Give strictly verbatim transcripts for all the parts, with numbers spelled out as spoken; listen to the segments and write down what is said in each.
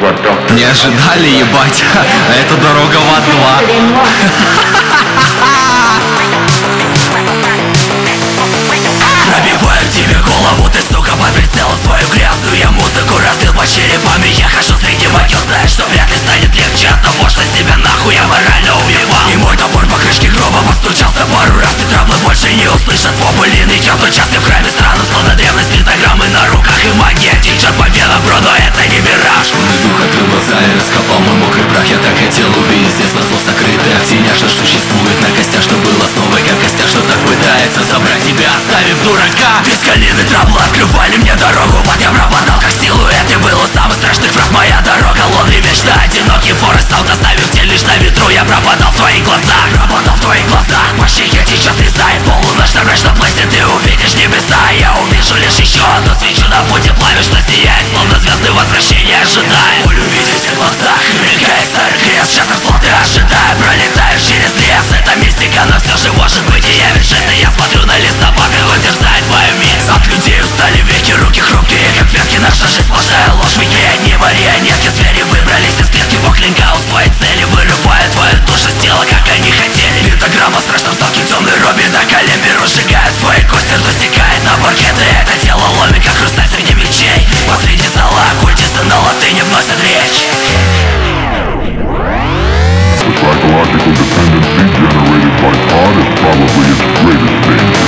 Не ожидали, ебать? Это дорога в ад два. Пробиваю тебе голову, ты, сука, под прицелом свою грязную музыку разлил по черепам. И я хожу среди могил, знаешь, что вряд ли станет легче от того, что себя нахуй я морально убивал. И мой топор по крышке гроба постучался пару раз, и траблы больше не услышат вопль. Идет тот час, и в храме странно, словно древность, пентаграммы на руках и магия. Тичер победа, бро, но это не мираж. Мой дух открыл глаза и раскопал мой мокрый прах. Я так хотел увидеть здесь на зло сокрытое в тенях, что существует на костях, что было снова как костях, что так пытается забрать тебя, оставив дурака. Без колины траблы открывали мне дорогу, вот я пропадал как силуэт, и был у самых страшных враг моя дорога. Лунный вечно одинокий форест стал, доставив тень лишь на ветру. Я пропадал в твоих глазах, пропадал в твоих глазах. По щеке сейчас срезает полуночь, на мрачном плесне ты увидишь небеса. Я увижу лишь еще одну свечу на пути пламя, что сияет, словно звезды возвращения ожидает. Боль увидеть в глазах, мелькает старый крест. Сейчас расплаты ожидая, пролетаешь через лес. Это мистика, но все же может быть и я ведь жизнь. Я смотрю на листопад, и он терзает мою мисс. От людей устали веки, руки хрупкие, как ветки. Наша жизнь сплошная ложь, мы не одни марионетки. Звери выбрались из клетки, бог клинка у своей цели, вырывая твою душу с тела, как они хотели. Пентаграмма в страшном салке, темный робби до колен беру, сжигает свои кости, засекает на паркеты. Это тело ломит, как хрусталь среди мечей. Посреди зала оккультисты на латыни вносят речь. The psychological dependency generated by Todd is probably its greatest danger.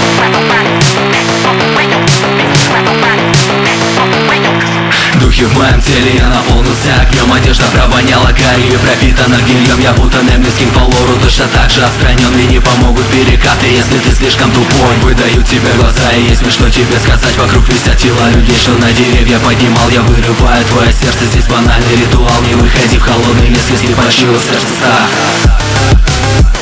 Духи в моем теле, я наполнился огнем. Одежда провоняла гарью, пропитана гильем. Я будто Немлискин по лору, точно так же отстранен. Мне не помогут перекаты, если ты слишком тупой. Выдаю тебе глаза, и есть мне что тебе сказать. Вокруг висят тела людей, что на деревья поднимал. Я вырываю твое сердце, здесь банальный ритуал. Не выходи в холодный лес, если почуял в сердце страх.